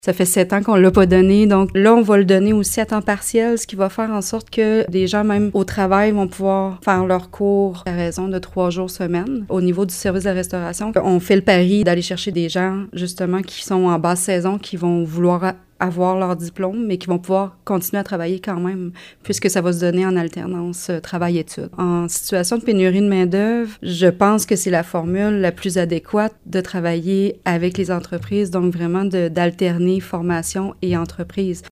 Ça fait 7 ans qu'on l'a pas donné, donc là, on va le donner aussi à temps partiel, ce qui va faire en sorte que des gens, même au travail, vont pouvoir faire leur cours à raison de 3 jours semaine. Au niveau du service de restauration, on fait le pari d'aller chercher des gens, justement, qui sont en basse saison, qui vont vouloir avoir leur diplôme, mais qui vont pouvoir continuer à travailler quand même, puisque ça va se donner en alternance travail-études. En situation de pénurie de main-d'œuvre, je pense que c'est la formule la plus adéquate de travailler avec les entreprises, donc vraiment d'alterner formation et entreprise.